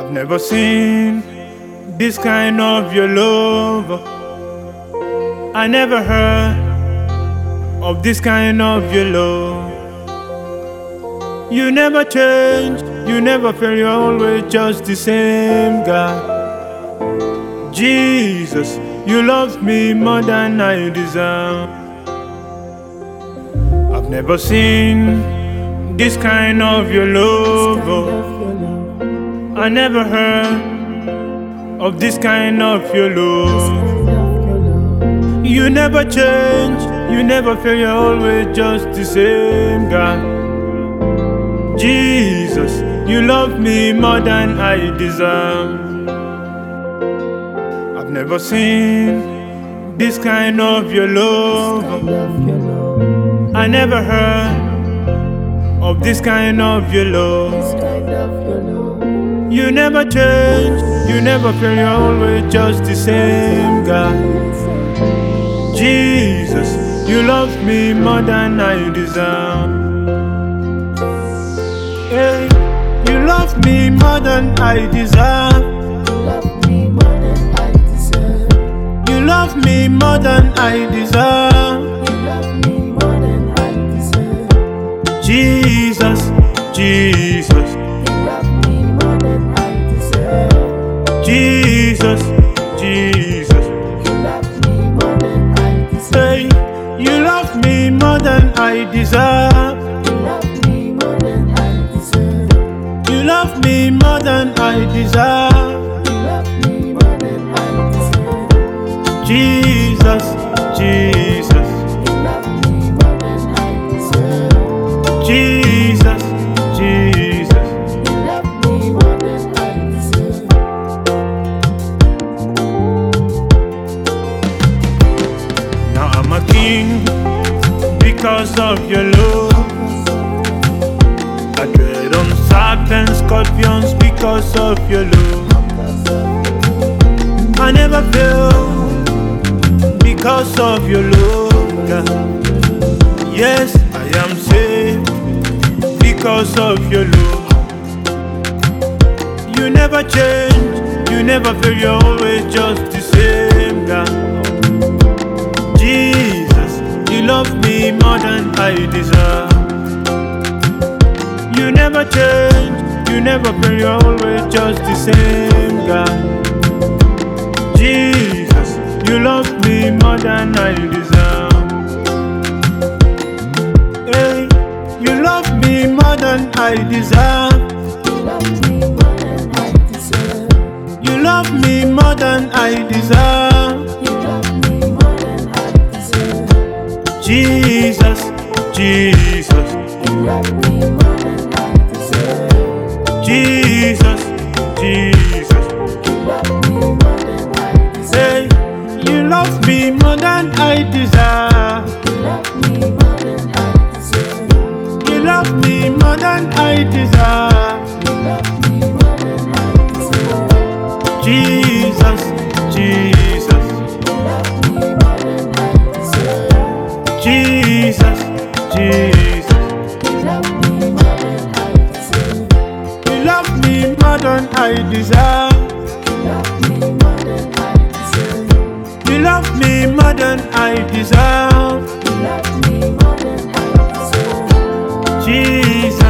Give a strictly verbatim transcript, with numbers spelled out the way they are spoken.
I've never seen this kind of your love. I never heard of this kind of your love. You never change, you never fail, you're always just the same God. Jesus, you love me more than I deserve. I've never seen this kind of your love. I never heard of this kind of your love. You never change, you never fail, you're always just the same God. Jesus, you love me more than I deserve. I've never seen this kind of your love. I never heard of this kind of your love. You never change, you never fail, you're always just the same God. Jesus, you love me more than I deserve. Hey, you love me more than I deserve. You love me more than I deserve. Jesus, Jesus, Jesus, Jesus. Hey, you love me more than I deserve. You love me more than I deserve. Jesus, Jesus, Jesus, Jesus. Now I'm a king because of your love. I tread on serpents, scorpions because of your love. I never fail because of your love, God. Yes, I am saved because of your love. You never change, you never fail, you're always just the same, God. Jesus, you love me more than I deserve. You never change, you never fail, you're always just the same, God. Jesus, you love me more than I deserve. Hey, you love me more than I deserve. You love me more than I deserve. Jesus, Jesus, Jesus, Jesus. Hey, you love me more than I deserve. You love me more than I deserve. Jesus, Jesus, Jesus, Jesus. You love me more than I deserve. You love me more than I deserve. Jesus.